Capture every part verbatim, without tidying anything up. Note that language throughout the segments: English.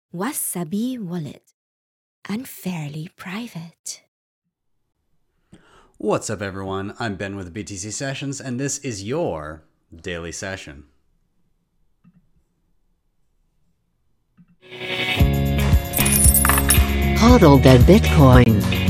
Wasabi Wallet. Unfairly private. What's up, everyone? I'm Ben with B T C Sessions, and this is your daily session. Hodl the Bitcoin.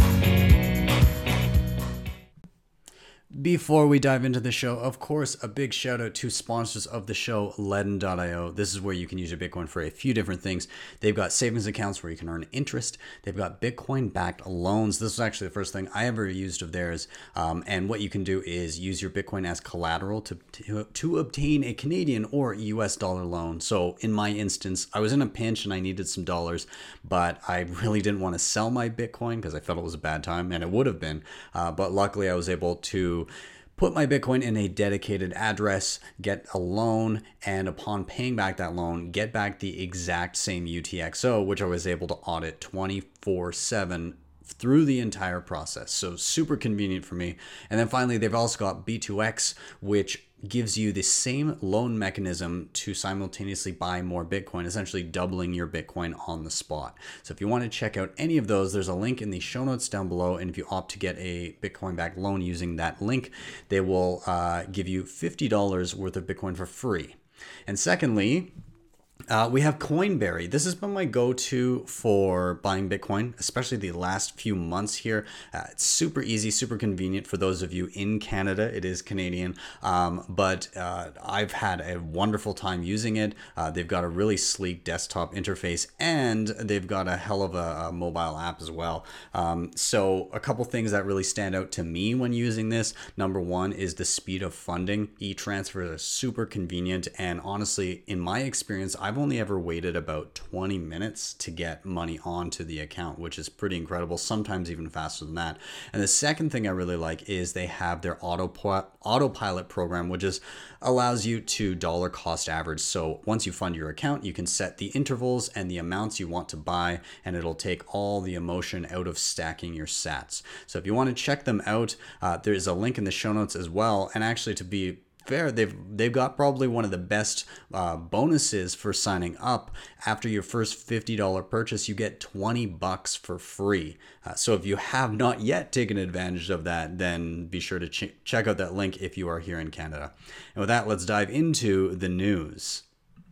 Before we dive into the show, of course, a big shout out to sponsors of the show, Ledn dot io. This is where you can use your Bitcoin for a few different things. They've got savings accounts where you can earn interest. They've got Bitcoin-backed loans. This was actually the first thing I ever used of theirs. Um, and what you can do is use your Bitcoin as collateral to, to, to obtain a Canadian or U S dollar loan. So in my instance, I was in a pinch and I needed some dollars, but I really didn't want to sell my Bitcoin because I felt it was a bad time, and it would have been. Uh, but luckily, I was able to put my Bitcoin in a dedicated address, get a loan, and upon paying back that loan, get back the exact same U T X O, which I was able to audit twenty-four seven through the entire process. So super convenient for me. And then finally, they've also got B two X, which gives you the same loan mechanism to simultaneously buy more Bitcoin, essentially doubling your Bitcoin on the spot. So if you want to check out any of those, there's a link in the show notes down below. And if you opt to get a Bitcoin backed loan using that link, they will uh, give you fifty dollars worth of Bitcoin for free. And secondly, Uh, we have Coinberry. This has been my go-to for buying Bitcoin, especially the last few months here. Uh, it's super easy, super convenient for those of you in Canada. It is Canadian, um, but uh, I've had a wonderful time using it. Uh, they've got a really sleek desktop interface, and they've got a hell of a, a mobile app as well. Um, so a couple things that really stand out to me when using this. Number one is the speed of funding. E-transfers are super convenient, and honestly, in my experience, I've only ever waited about twenty minutes to get money onto the account, which is pretty incredible, sometimes even faster than that. And the second thing I really like is they have their auto autopilot program, which is allows you to dollar cost average. So once you fund your account, you can set the intervals and the amounts you want to buy, and it'll take all the emotion out of stacking your sats. So if you want to check them out, uh, there's a link in the show notes as well. And actually, to be fair, they've they've got probably one of the best uh, bonuses for signing up. After your first fifty dollars purchase, you get twenty bucks for free. Uh, so if you have not yet taken advantage of that, then be sure to ch- check out that link if you are here in Canada. And with that, let's dive into the news.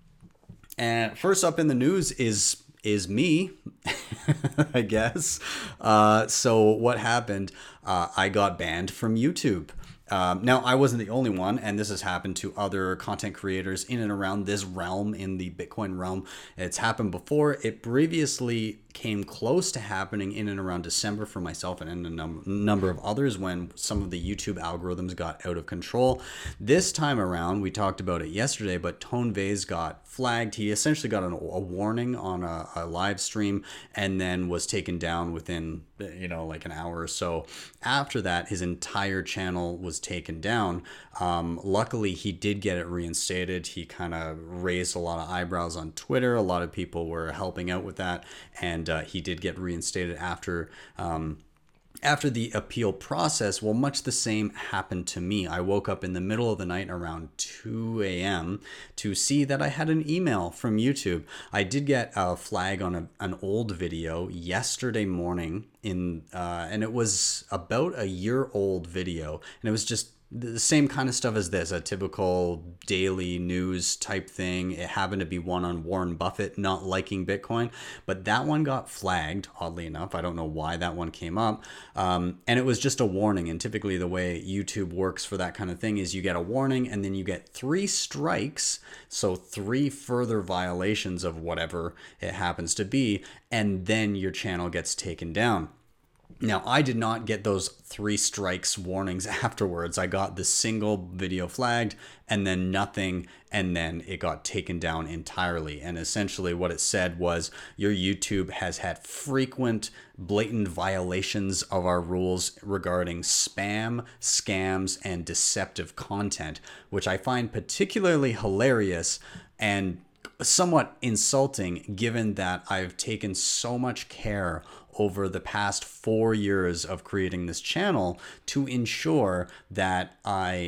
And first up in the news is is me, I guess. Uh, so what happened? Uh, I got banned from YouTube. Um, now, I wasn't the only one, and this has happened to other content creators in and around this realm, in the Bitcoin realm. It's happened before. It previously came close to happening in and around December for myself and a num- number of others when some of the YouTube algorithms got out of control. This time around, we talked about it yesterday, but Tone Vays got flagged. He essentially got an, a warning on a, a live stream and then was taken down within, you know, like an hour or so. After that, his entire channel was taken down. Um, luckily, he did get it reinstated. He kind of raised a lot of eyebrows on Twitter. A lot of people were helping out with that, and uh, he did get reinstated after um, after the appeal process. Well, much the same happened to me. I woke up in the middle of the night around two a.m. to see that I had an email from YouTube. I did get a flag on a, an old video yesterday morning, in uh, and it was about a year old video, and it was just the same kind of stuff as this, a typical daily news type thing. It happened to be one on Warren Buffett not liking Bitcoin, but that one got flagged, oddly enough. I don't know why that one came up. Um, and it was just a warning. And typically the way YouTube works for that kind of thing is you get a warning and then you get three strikes. So three further violations of whatever it happens to be. And then your channel gets taken down. Now, I did not get those three strikes warnings afterwards. I got the single video flagged and then nothing, and then it got taken down entirely. And essentially what it said was, your YouTube has had frequent blatant violations of our rules regarding spam, scams, and deceptive content, which I find particularly hilarious and somewhat insulting, given that I've taken so much care over the past four years of creating this channel to ensure that I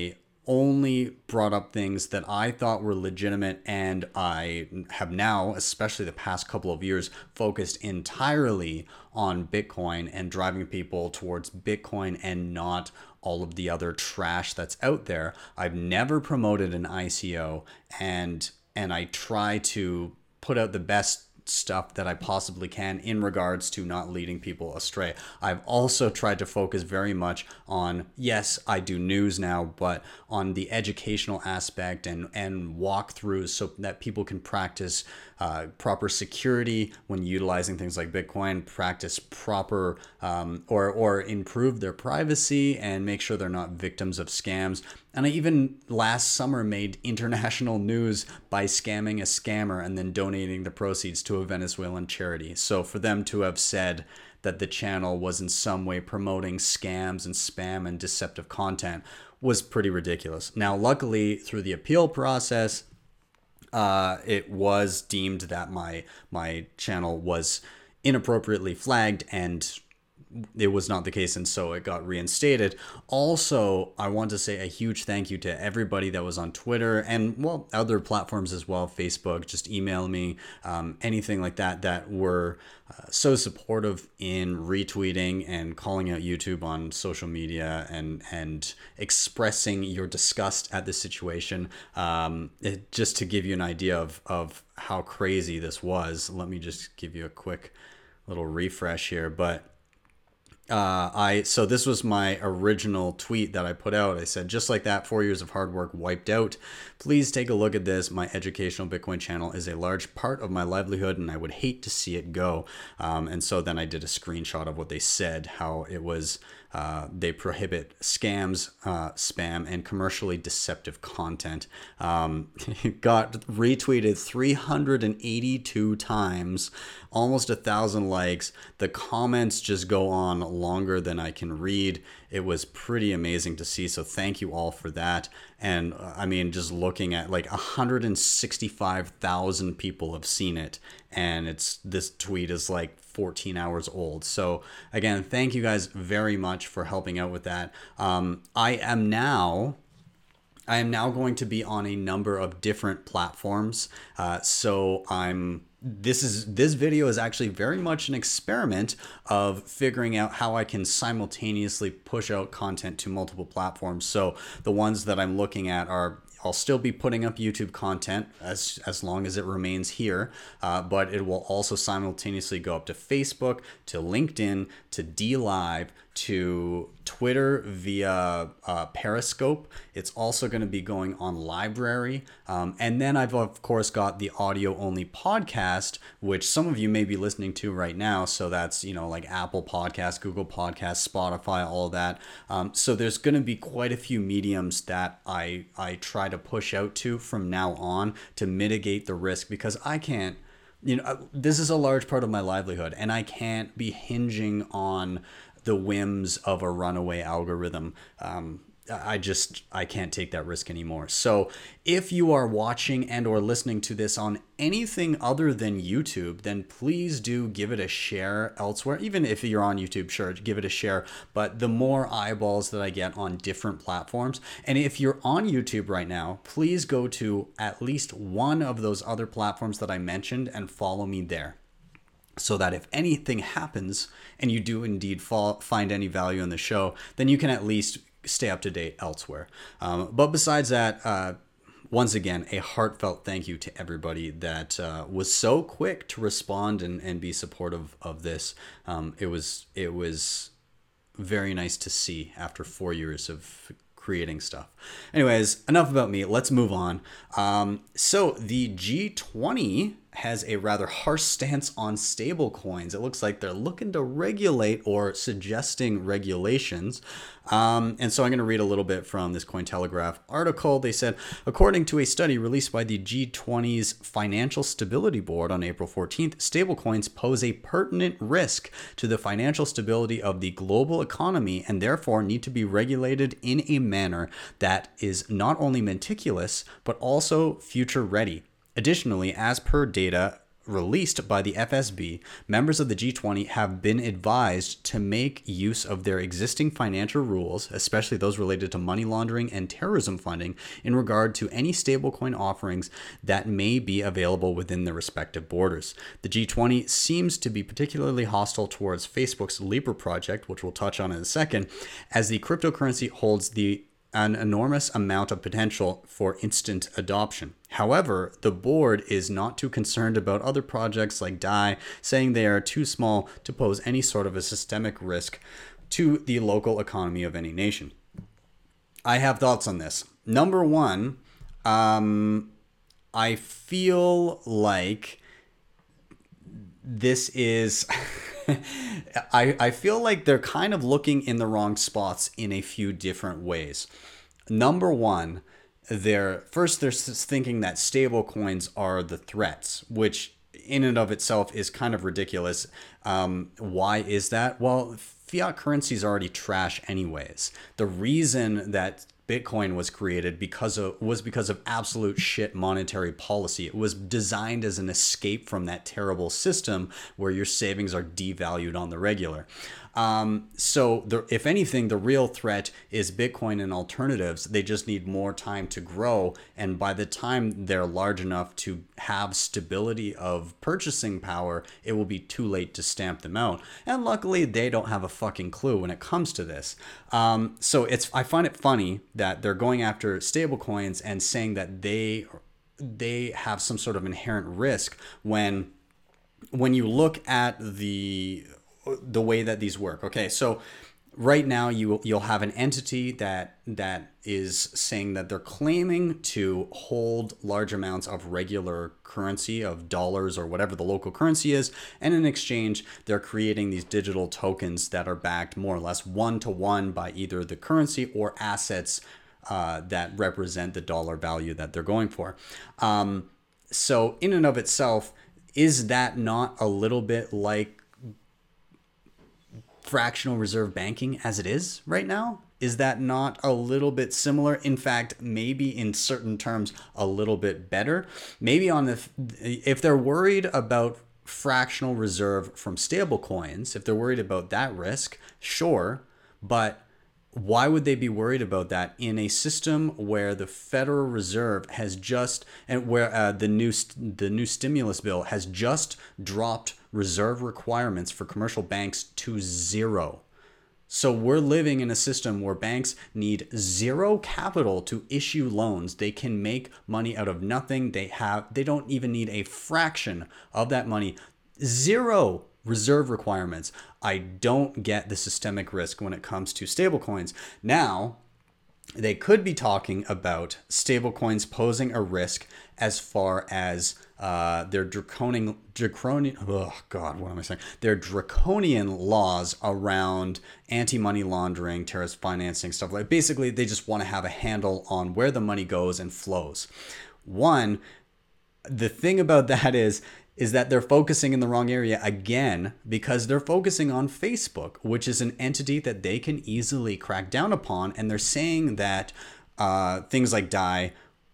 only brought up things that I thought were legitimate, and I have now, especially the past couple of years, focused entirely on Bitcoin and driving people towards Bitcoin and not all of the other trash that's out there. I've never promoted an I C O, and and I try to put out the best stuff that I possibly can in regards to not leading people astray. I've also tried to focus very much on, yes, I do news now, but on the educational aspect and, and walkthroughs so that people can practice uh, proper security when utilizing things like Bitcoin, practice proper um, or, or improve their privacy and make sure they're not victims of scams. And I even last summer made international news by scamming a scammer and then donating the proceeds to a Venezuelan charity. So for them to have said that the channel was in some way promoting scams and spam and deceptive content was pretty ridiculous. Now, luckily, through the appeal process, uh, it was deemed that my my channel was inappropriately flagged, and it was not the case, and so it got reinstated. Also, I want to say a huge thank you to everybody that was on Twitter and, well, other platforms as well, Facebook, just email me, um, anything like that, that were uh, so supportive in retweeting and calling out YouTube on social media and and expressing your disgust at the situation. Um, it, just to give you an idea of, of how crazy this was, let me just give you a quick little refresh here, but Uh, I so this was my original tweet that I put out. I said, just like that, four years of hard work wiped out. Please take a look at this. My educational Bitcoin channel is a large part of my livelihood, and I would hate to see it go. Um, and so then I did a screenshot of what they said, how it was uh, they prohibit scams, uh, spam, and commercially deceptive content. Um, it got retweeted three hundred eighty-two times, almost a thousand likes. The comments just go on longer than I can read. It was pretty amazing to see. So thank you all for that. And uh, I mean, just looking at like one hundred sixty-five thousand people have seen it. And it's this tweet is like fourteen hours old. So again, thank you guys very much for helping out with that. Um, I am now... I am now going to be on a number of different platforms. Uh, so I'm this is this video is actually very much an experiment of figuring out how I can simultaneously push out content to multiple platforms. So the ones that I'm looking at are, I'll still be putting up YouTube content as as long as it remains here, uh, but it will also simultaneously go up to Facebook, to LinkedIn, to DLive, to Twitter via uh, Periscope. It's also going to be going on Library. Um, and then I've, of course, got the audio-only podcast, which some of you may be listening to right now. So that's, you know, like Apple Podcasts, Google Podcasts, Spotify, all of that. Um, so there's going to be quite a few mediums that I, I try to push out to from now on to mitigate the risk, because I can't, you know, this is a large part of my livelihood, and I can't be hinging on the whims of a runaway algorithm. Um, I just, I can't take that risk anymore. So if you are watching and or listening to this on anything other than YouTube, then please do give it a share elsewhere. Even if you're on YouTube, sure, give it a share. But the more eyeballs that I get on different platforms, and if you're on YouTube right now, please go to at least one of those other platforms that I mentioned and follow me there, so that if anything happens and you do indeed fall, find any value in the show, then you can at least stay up to date elsewhere. Um, but besides that, uh, once again, a heartfelt thank you to everybody that uh, was so quick to respond and, and be supportive of this. Um, it was it was very nice to see after four years of creating stuff. Anyways, enough about me. Let's move on. Um, so the G twenty has a rather harsh stance on stable coins. It looks like they're looking to regulate or suggesting regulations. Um, and so I'm going to read a little bit from this Cointelegraph article. They said, according to a study released by the G twenty's Financial Stability Board on April fourteenth, stablecoins pose a pertinent risk to the financial stability of the global economy and therefore need to be regulated in a manner that is not only meticulous, but also future ready. Additionally, as per data released by the F S B, members of the G twenty have been advised to make use of their existing financial rules, especially those related to money laundering and terrorism funding, in regard to any stablecoin offerings that may be available within their respective borders. The G twenty seems to be particularly hostile towards Facebook's Libra project, which we'll touch on in a second, as the cryptocurrency holds the an enormous amount of potential for instant adoption. However, the board is not too concerned about other projects like D A I, saying they are too small to pose any sort of a systemic risk to the local economy of any nation. I have thoughts on this. Number one, um, I feel like this is... I, I feel like they're kind of looking in the wrong spots in a few different ways. Number one, they're first they're thinking that stable coins are the threats, which in and of itself is kind of ridiculous. Um, why is that? Well, fiat currency is already trash anyways. The reason that Bitcoin was created because of was because of absolute shit monetary policy. It was designed as an escape from that terrible system where your savings are devalued on the regular. Um, so the, if anything, the real threat is Bitcoin and alternatives. They just need more time to grow. And by the time they're large enough to have stability of purchasing power, it will be too late to stamp them out. And luckily, they don't have a fucking clue when it comes to this. Um, so it's I find it funny that they're going after stablecoins and saying that they they have some sort of inherent risk when when you look at the the way that these work. Okay, so right now you you'll have an entity that that is saying that they're claiming to hold large amounts of regular currency, of dollars or whatever the local currency is, and in exchange they're creating these digital tokens that are backed more or less one to one by either the currency or assets uh, that represent the dollar value that they're going for. Um, so in and of itself, is that not a little bit like fractional reserve banking as it is right now? Is that not a little bit similar? In fact, maybe in certain terms, a little bit better. Maybe on the, if they're worried about fractional reserve from stable coins, if they're worried about that risk, sure. But why would they be worried about that in a system where the Federal Reserve has just, and where uh, the new the new stimulus bill has just dropped reserve requirements for commercial banks to zero? So we're living in a system where banks need zero capital to issue loans. They can make money out of nothing. They have they don't even need a fraction of that money. Zero reserve requirements. I don't get the systemic risk when it comes to stablecoins. Now, they could be talking about stablecoins posing a risk as far as uh, their draconian, draconian, oh God, what am I saying? Their draconian laws around anti-money laundering, terrorist financing, stuff like that. Basically, they just want to have a handle on where the money goes and flows. One, the thing about that is, is that they're focusing in the wrong area again, because they're focusing on Facebook, which is an entity that they can easily crack down upon. And they're saying that uh, things like D A I,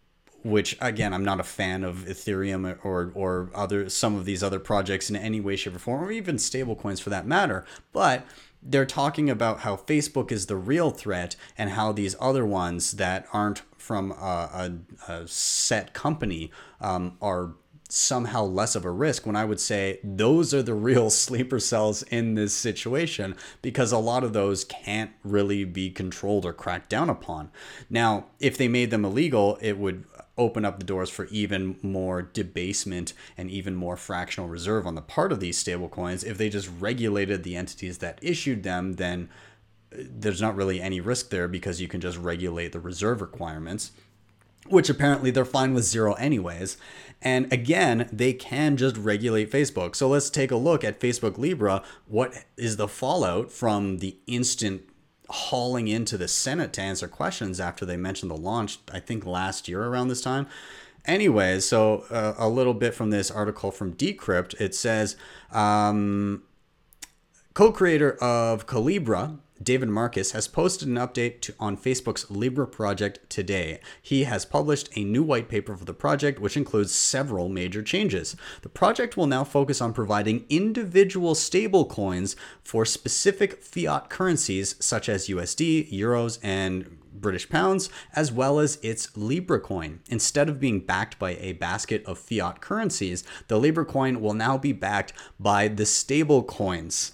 which again, I'm not a fan of Ethereum or or other some of these other projects in any way, shape, or form, or even stablecoins for that matter. But they're talking about how Facebook is the real threat and how these other ones that aren't from a, a, a set company um, are somehow less of a risk, when I would say those are the real sleeper cells in this situation, because a lot of those can't really be controlled or cracked down upon. Now, if they made them illegal, it would open up the doors for even more debasement and even more fractional reserve on the part of these stablecoins. If they just regulated the entities that issued them, then there's not really any risk there, because you can just regulate the reserve requirements, which apparently they're fine with zero anyways. And again, they can just regulate Facebook. So let's take a look at Facebook Libra. What is the fallout from the instant hauling into the Senate to answer questions after they mentioned the launch, I think last year around this time? Anyways, so uh, a little bit from this article from Decrypt. It says, um, co-creator of Calibra, David Marcus, has posted an update to, on Facebook's Libra project today. He has published a new white paper for the project, which includes several major changes. The project will now focus on providing individual stablecoins for specific fiat currencies such as U S D, euros, and British pounds, as well as its Libra coin. Instead of being backed by a basket of fiat currencies, the Libra coin will now be backed by the stable coins.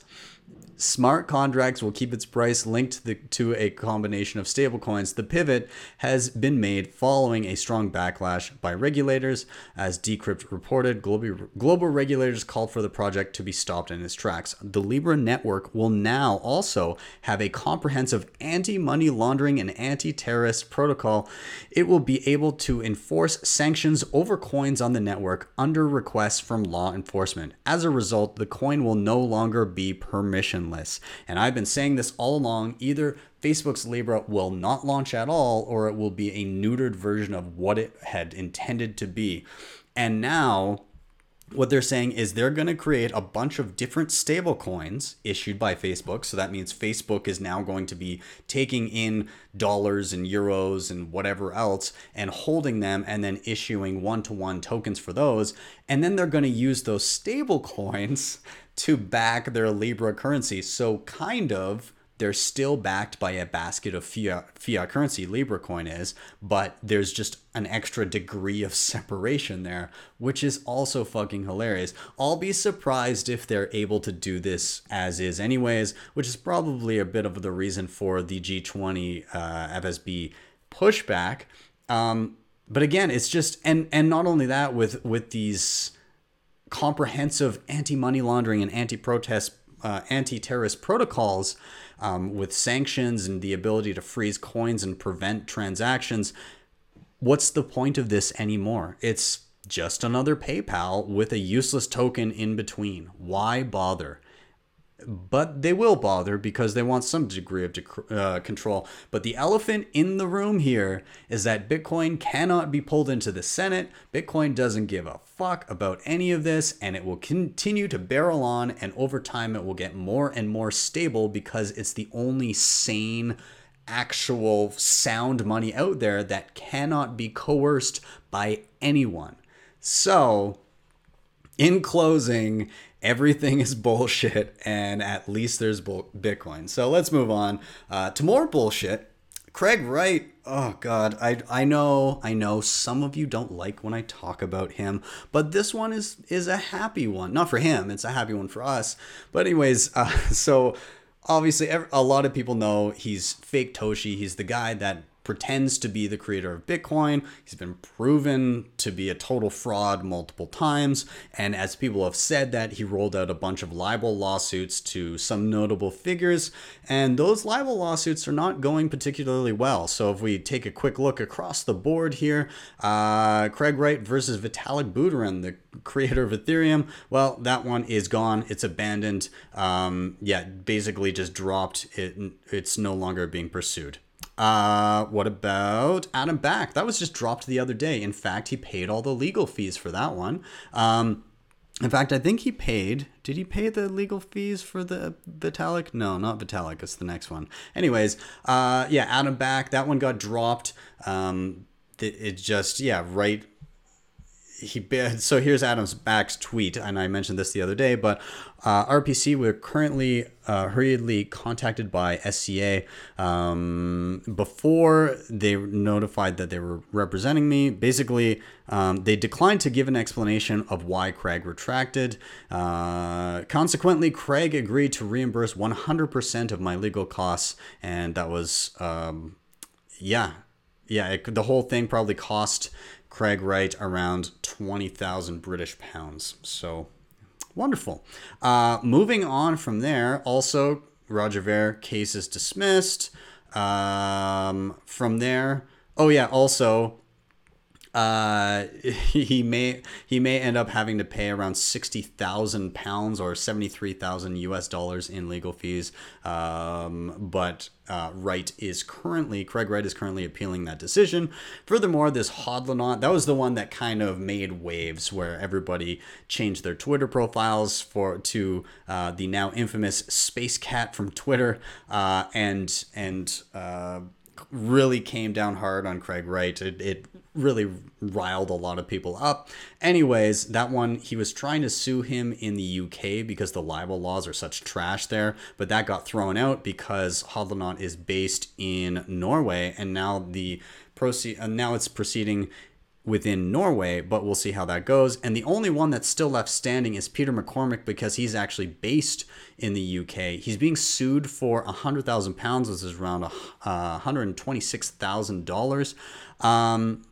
Smart contracts will keep its price linked to, the, to a combination of stablecoins. The pivot has been made following a strong backlash by regulators. As Decrypt reported, global, global regulators called for the project to be stopped in its tracks. The Libra network will now also have a comprehensive anti-money laundering and anti-terrorist protocol. It will be able to enforce sanctions over coins on the network under requests from law enforcement. As a result, the coin will no longer be permissionless. And I've been saying this all along, either Facebook's Libra will not launch at all, or it will be a neutered version of what it had intended to be. And now what they're saying is they're going to create a bunch of different stable coins issued by Facebook. So that means Facebook is now going to be taking in dollars and euros and whatever else and holding them and then issuing one-to-one tokens for those. And then they're going to use those stable coins to back their Libra currency. So kind of, they're still backed by a basket of fiat, fiat currency, Libra coin is, but there's just an extra degree of separation there, which is also fucking hilarious. I'll be surprised if they're able to do this as is anyways, which is probably a bit of the reason for the G twenty uh, F S B pushback. Um, but again, it's just, and and not only that, with with these comprehensive anti-money laundering and anti-protest, uh, anti-terrorist protocols, um, with sanctions and the ability to freeze coins and prevent transactions, what's the point of this anymore? It's just another PayPal with a useless token in between. Why bother? But they will bother because they want some degree of dec- uh, control. But the elephant in the room here is that Bitcoin cannot be pulled into the Senate. Bitcoin doesn't give a fuck about any of this, and it will continue to barrel on, and over time it will get more and more stable because it's the only sane, actual sound money out there that cannot be coerced by anyone. So, in closing, everything is bullshit, and at least there's bull- Bitcoin. So let's move on uh, to more bullshit. Craig Wright, oh God, I I know, I know some of you don't like when I talk about him, but this one is is a happy one. Not for him, it's a happy one for us. But anyways, uh, so obviously a lot of people know he's fake Toshi. He's the guy that pretends to be the creator of Bitcoin. He's been proven to be a total fraud multiple times. And as people have said that, he rolled out a bunch of libel lawsuits to some notable figures. And those libel lawsuits are not going particularly well. So if we take a quick look across the board here, uh, Craig Wright versus Vitalik Buterin, the creator of Ethereum, well, that one is gone. It's abandoned. Um, yeah, basically just dropped. It, it's no longer being pursued. Uh, what about Adam Back? That was just dropped the other day. In fact, he paid all the legal fees for that one. Um, in fact, I think he paid, did he pay the legal fees for the Vitalik? No, not Vitalik. It's the next one. Anyways, uh, yeah, Adam Back, that one got dropped. Um, it, it just, yeah, right. He so here's Adam's Back's tweet, and I mentioned this the other day, but uh, R P C, we're currently uh, hurriedly contacted by S C A um, before they notified that they were representing me. Basically, um, they declined to give an explanation of why Craig retracted. Uh, consequently, Craig agreed to reimburse one hundred percent of my legal costs, and that was, um, yeah, yeah, it, the whole thing probably cost Craig Wright around twenty thousand British pounds. So wonderful. Uh, moving on from there, also Roger Ver case is dismissed. Um, from there, oh yeah, also Uh, he may he may end up having to pay around sixty thousand pounds or seventy three thousand U S dollars in legal fees. Um, but uh, Wright is currently Craig Wright is currently appealing that decision. Furthermore, this Hodlonaut, that was the one that kind of made waves, where everybody changed their Twitter profiles for to uh, the now infamous Space Cat from Twitter, uh, and and. Uh, really came down hard on Craig Wright. It, it really riled a lot of people up. Anyways, that one, he was trying to sue him in the U K because the libel laws are such trash there, but that got thrown out because Hodlonaut is based in Norway, and now the proceed, uh, now it's proceeding within Norway, but we'll see how that goes. And the only one that's still left standing is Peter McCormick, because he's actually based in the U K. He's being sued for one hundred thousand pounds, which is around uh, one hundred twenty-six thousand dollars. Um,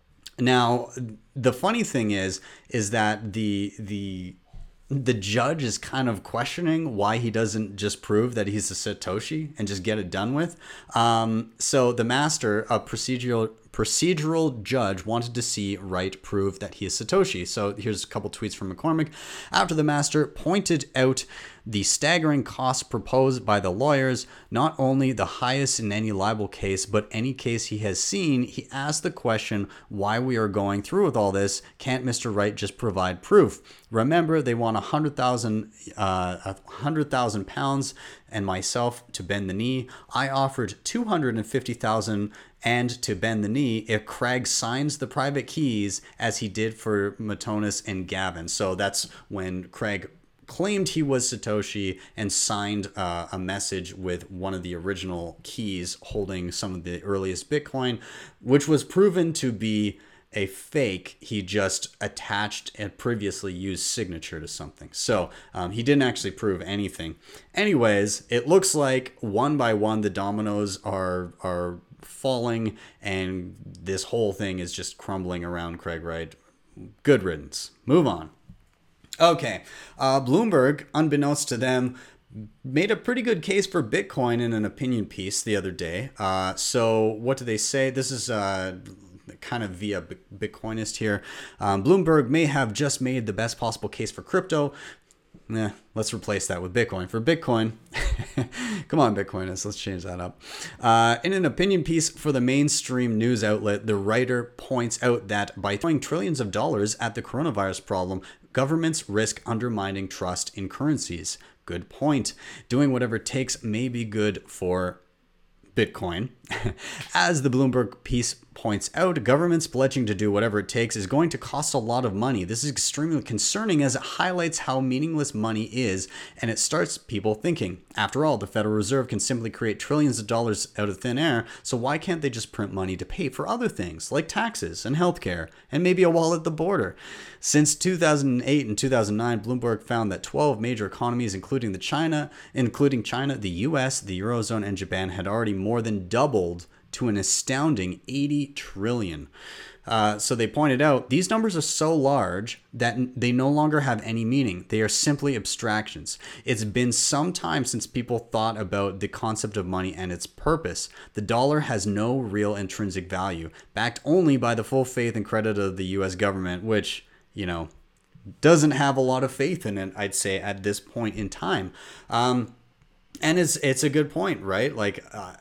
now, the funny thing is, is that the the the judge is kind of questioning why he doesn't just prove that he's a Satoshi and just get it done with. Um, so the master, a procedural procedural judge, wanted to see Wright prove that he is Satoshi. So here's a couple tweets from McCormick. After the master pointed out the staggering costs proposed by the lawyers, not only the highest in any libel case, but any case he has seen, he asked the question why we are going through with all this. Can't Mister Wright just provide proof? Remember, they want a hundred thousand, uh, a hundred thousand pounds, and myself to bend the knee. I offered two hundred and fifty thousand and to bend the knee if Craig signs the private keys as he did for Matonis and Gavin. So that's when Craig claimed he was Satoshi and signed uh, a message with one of the original keys holding some of the earliest Bitcoin, which was proven to be a fake. He just attached a previously used signature to something. So um, he didn't actually prove anything. Anyways, it looks like one by one the dominoes are are falling, and this whole thing is just crumbling around Craig Wright. Good riddance. Move on. Okay, uh, Bloomberg, unbeknownst to them, made a pretty good case for Bitcoin in an opinion piece the other day. Uh, so what do they say? This is uh, kind of via Bitcoinist here. Um, Bloomberg may have just made the best possible case for crypto. Nah, let's replace that with Bitcoin. For Bitcoin, come on, Bitcoiners, let's change that up. Uh, in an opinion piece for the mainstream news outlet, the writer points out that by throwing trillions of dollars at the coronavirus problem, governments risk undermining trust in currencies. Good point. Doing whatever it takes may be good for Bitcoin. As the Bloomberg piece points out, governments pledging to do whatever it takes is going to cost a lot of money. This is extremely concerning as it highlights how meaningless money is, and it starts people thinking. After all, the Federal Reserve can simply create trillions of dollars out of thin air, so why can't they just print money to pay for other things like taxes and healthcare and maybe a wall at the border? Since two thousand eight and two thousand nine, Bloomberg found that twelve major economies, including the China, including China, the U S, the Eurozone, and Japan, had already more than doubled to an astounding eighty trillion. Uh, so they pointed out these numbers are so large that they no longer have any meaning. They are simply abstractions. It's been some time since people thought about the concept of money and its purpose. The dollar has no real intrinsic value, backed only by the full faith and credit of the U S government, which, you know, doesn't have a lot of faith in it, I'd say, at this point in time. Um, and it's it's a good point, right? Like, uh,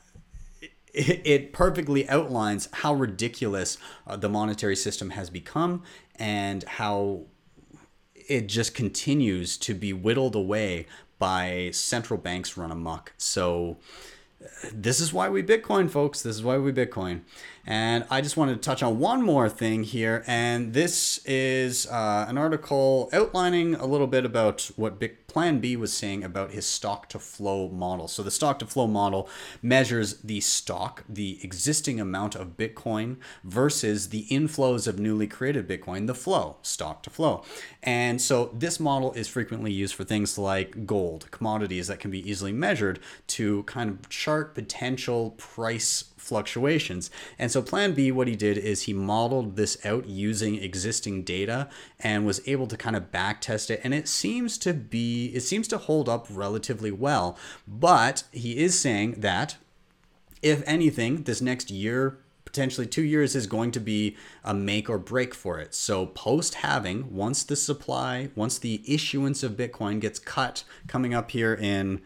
it perfectly outlines how ridiculous uh, the monetary system has become and how it just continues to be whittled away by central banks run amok. So this is why we Bitcoin, folks. This is why we Bitcoin. And I just wanted to touch on one more thing here. And this is uh, an article outlining a little bit about what Big Plan B was saying about his stock to flow model. So the stock to flow model measures the stock, the existing amount of Bitcoin versus the inflows of newly created Bitcoin, the flow, stock to flow. And so this model is frequently used for things like gold, commodities that can be easily measured to kind of chart potential price fluctuations. And so Plan B, what he did is he modeled this out using existing data and was able to kind of back test it. And it seems to be, it seems to hold up relatively well. But he is saying that if anything, this next year potentially two years is going to be a make or break for it. So post halving, once the supply, once the issuance of Bitcoin gets cut, coming up here in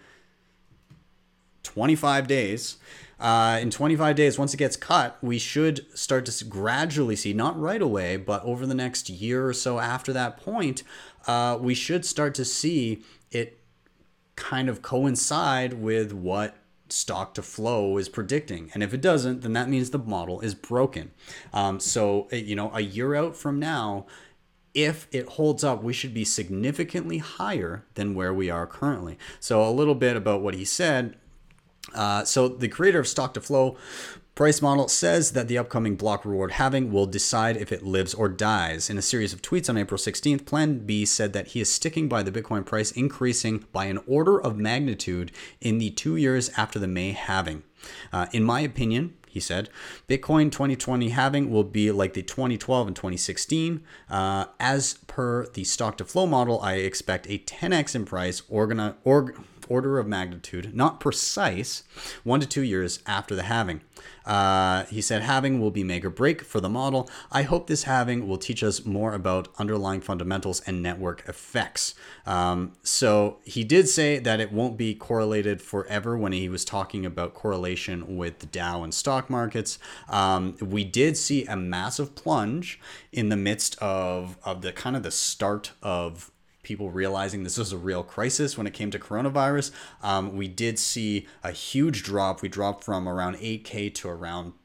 twenty-five days, uh, in twenty-five days, once it gets cut, we should start to gradually see, not right away, but over the next year or so after that point, uh, we should start to see it kind of coincide with what stock to flow is predicting. And if it doesn't, then that means the model is broken. Um, so, you know, a year out from now, if it holds up, we should be significantly higher than where we are currently. So a little bit about what he said. Uh, so the creator of stock to flow price model says that the upcoming block reward halving will decide if it lives or dies. In a series of tweets on April sixteenth, Plan B said that he is sticking by the Bitcoin price increasing by an order of magnitude in the two years after the May halving. Uh, in my opinion, he said, Bitcoin twenty twenty halving will be like the twenty twelve and twenty sixteen. Uh, as per the stock to flow model, I expect a ten x in price, organi- org- order of magnitude, not precise, one to two years after the halving. Uh, he said halving will be make or break for the model. I hope this halving will teach us more about underlying fundamentals and network effects. Um, so he did say that it won't be correlated forever when he was talking about correlation with the Dow and stock markets. Um, we did see a massive plunge in the midst of, of the kind of the start of people realizing this was a real crisis when it came to coronavirus. Um, we did see a huge drop. We dropped from around eight K to around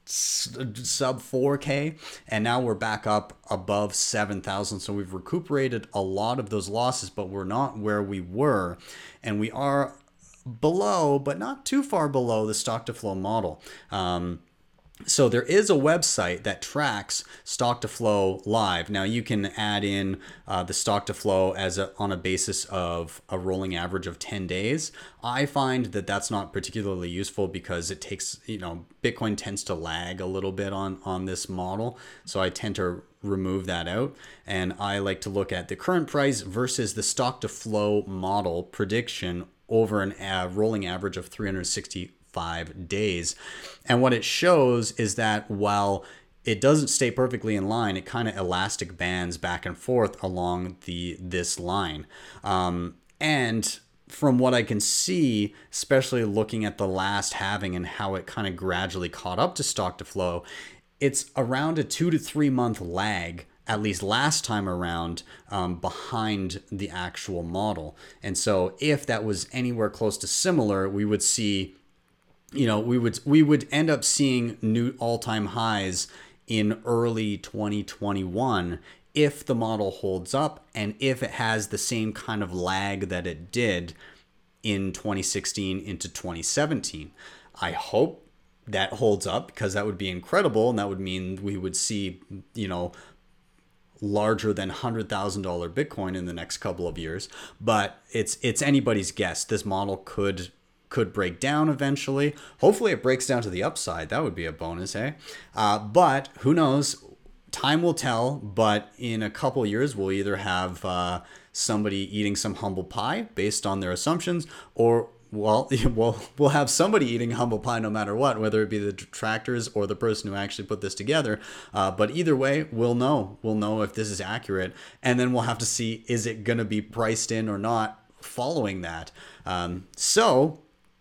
sub four K, and now we're back up above seven thousand. So we've recuperated a lot of those losses, but we're not where we were, and we are below, but not too far below the stock to flow model. Um, So there is a website that tracks stock to flow live. Now you can add in uh, the stock to flow as a, on a basis of a rolling average of ten days. I find that that's not particularly useful because it takes, you know, Bitcoin tends to lag a little bit on, on this model. So I tend to remove that out. And I like to look at the current price versus the stock to flow model prediction over an uh, rolling average of three hundred sixty five days. And what it shows is that while it doesn't stay perfectly in line, it kind of elastic bands back and forth along the this line. Um, and from what I can see, especially looking at the last halving and how it kind of gradually caught up to stock to flow, it's around a two to three month lag, at least last time around, um, behind the actual model. And so if that was anywhere close to similar, we would see you know, we would we would end up seeing new all-time highs in early twenty twenty-one if the model holds up and if it has the same kind of lag that it did in twenty sixteen into twenty seventeen. I hope that holds up because that would be incredible, and that would mean we would see, you know, larger than one hundred thousand dollars Bitcoin in the next couple of years. But it's it's anybody's guess. This model could could break down eventually. Hopefully it breaks down to the upside. That would be a bonus, eh? Uh, but who knows? Time will tell. But in a couple years, we'll either have uh, somebody eating some humble pie based on their assumptions, or well, we'll we'll have somebody eating humble pie no matter what, whether it be the detractors or the person who actually put this together. Uh, but either way, we'll know. We'll know if this is accurate, and then we'll have to see, is it going to be priced in or not following that. Um, so.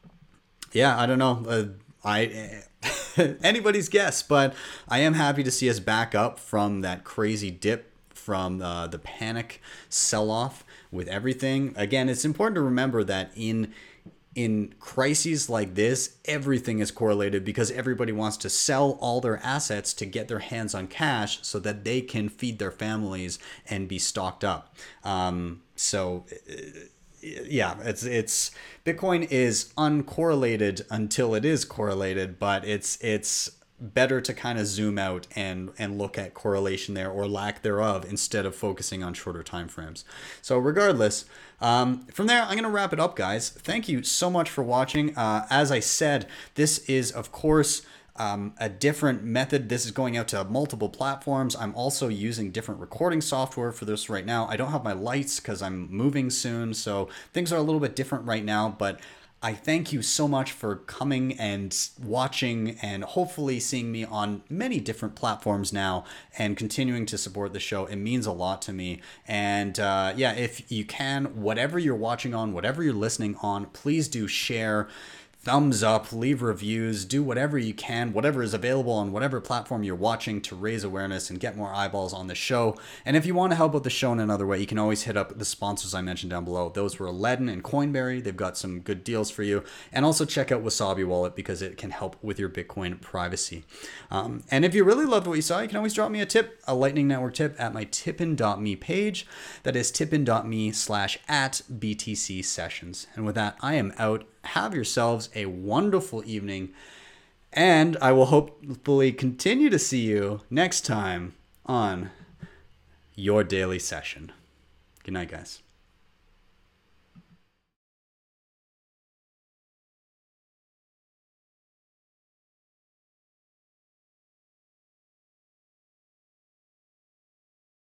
Yeah, I don't know. Uh, I anybody's guess, but I am happy to see us back up from that crazy dip from uh, the panic sell-off with everything. Again, it's important to remember that in in crises like this, everything is correlated because everybody wants to sell all their assets to get their hands on cash so that they can feed their families and be stocked up. Um, so. Yeah, it's it's Bitcoin is uncorrelated until it is correlated, but it's it's better to kind of zoom out and and look at correlation there or lack thereof instead of focusing on shorter time frames. So regardless, um, from there, I'm going to wrap it up, guys. Thank you so much for watching. Uh, as I said, this is, of course, Um, a different method. This is going out to multiple platforms. I'm also using different recording software for this right now. I don't have my lights because I'm moving soon, so things are a little bit different right now, but I thank you so much for coming and watching and hopefully seeing me on many different platforms now and continuing to support the show. It means a lot to me. And uh, yeah, if you can, whatever you're watching on, whatever you're listening on, please do share, thumbs up, leave reviews, do whatever you can, whatever is available on whatever platform you're watching to raise awareness and get more eyeballs on the show. And if you want to help out the show in another way, you can always hit up the sponsors I mentioned down below. Those were Ledn and Coinberry. They've got some good deals for you. And also check out Wasabi Wallet because it can help with your Bitcoin privacy. Um, and if you really loved what you saw, you can always drop me a tip, a Lightning Network tip at my tippin dot me page. That is tippin dot me slash at B T C sessions. And with that, I am out. Have yourselves a wonderful evening, and I will hopefully continue to see you next time on your daily session. Good night, guys.